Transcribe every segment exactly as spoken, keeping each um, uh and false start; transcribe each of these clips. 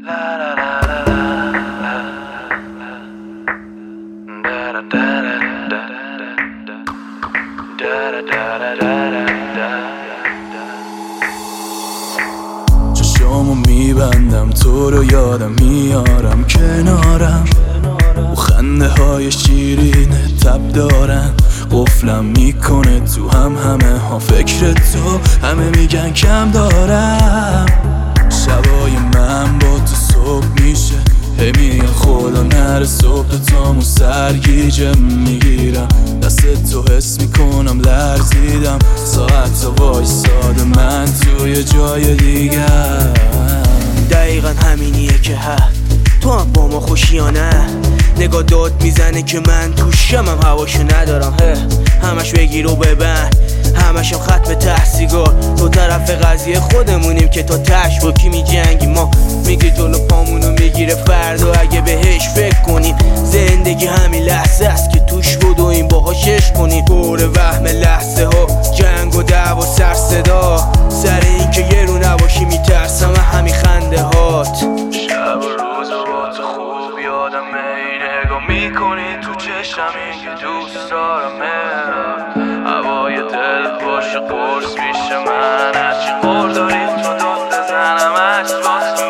چشامو میبندم تو رو یادم میارم کنارم، و خنده های شیرینه تب دارن قفلم میکنه تو هم همه ها فکر تو، همه میگن کم دارم. شبای من با تو صبح میشه، هی میگن خدا نره صبح تامو سرگیجه میگیرم، دست تو حس میکنم لرزیدم، ساعت تا وایساده من توی جای دیگه. دقیقا همینیه که ها تو هم با ما خوشی یا نه، نگاه داد میزنه که من توشم هم هواشو ندارم، هه همش بگیر و ببند، همشم ختم تحصیلگار، تو طرف قضیه خودمونیم که تا تش با کی میجنگی، ما میگی جلو پامونو میگیره فردا اگه بهش فکر کنیم، زندگی همین لحظه است که توش بدویم باهاش عشق کنیم، پر وهم لحظه ها جنگ و دعوا سر صدا، سر این که یه رو نباشی میترسم همین خنده هات. شب و روز و با تو خوب یادمه، نگاه میکنی تو چشم میگه دوست دارمت، هوای دل باشه قرص پیش من، هرچی خور داری تو داد بزنم عشق واسه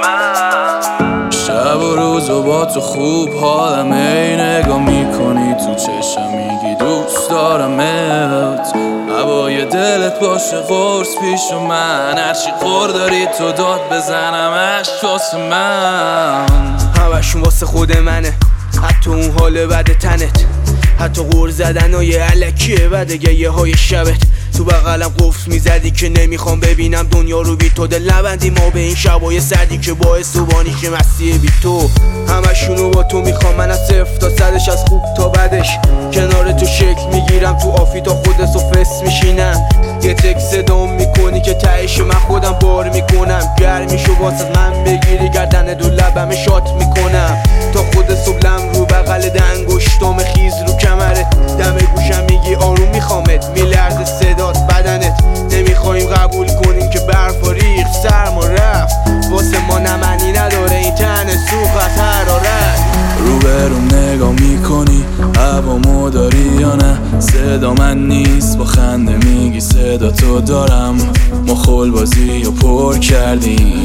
من. شب و روز و با تو خوب حالمه، نگاه میکنی تو چشم میگی دوست دارمت، هوای دلت باشه قرص پیش من، هرچی خور داری تو داد بزنم عشق واسه من. همشون واسه خود منه، حتی اون حال بد تنت، حتی غور زدن های علکیه و دگه های شبت، تو بغلم قفل میزدی که نمیخوام ببینم دنیا رو بی تو، دل نبندی ما به این شبای سردی که باعث و بانیش مسیح بی تو، همشونو با تو میخوام من از صفر تا صدش، از خوب تا بدش کنار تو شکل میگیرم، تو آفی تا خود سفس میشینم، یه تک صدام میکنی که تهش من خودم بار میکنم، گرمیشو واسه من بگیری گردن دو لبم شات میکنم، تا خود صبحم رو بغل دنگشتام خیز رو کمره، دم گوشم میگی آروم میخوامت، میلرزه صدات بدنت، نمیخوایم قبول کنیم که برفا ریخت سرما رفت، واسه ما نمنی نداره این تن سوخت حرارت. رو برم نگاه میکنی هوامو داری یا نه، صدا من نیست با خنده میگی صدا تو دارم، ما خلبازی و پر کردیم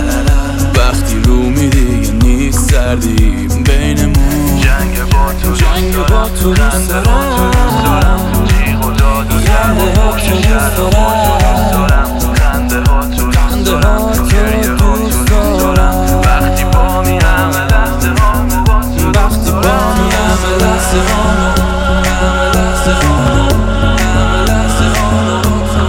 وقتی رو میدی نیست سردی بینمون، جنگ با تو جنگ با تو دوست دارم، جیغ و داد و زن و پشت شد و دوست دارم، خنده ها تو دوست دارم، گریه ها تو دوست دارم، وقتی با می همه لحظه هامو با تو وقتی با می همه لحظه هامو همه لحظه هامو همه لحظه هامو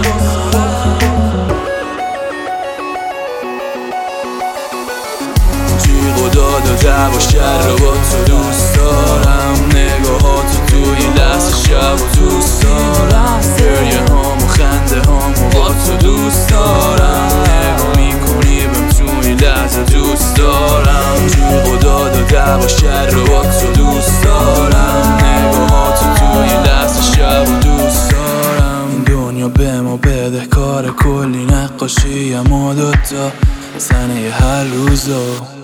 جیغ و داد و دعوا شر رو با تو دوست دارم، نگاهاتو توی لحظه شب و دوست دارم، گریه هامو خنده هامو با تو دوست دارم، نگاه میکنی بهم توی لحظه دوست دارم، جیغ و داد و دعوا شر رو با تو دوست دارم، نگاهاتو توی لحظه شب و دوست دارم. این دنیا به ما بده کار کلی نقاشی اما دوتا سنه هر روزو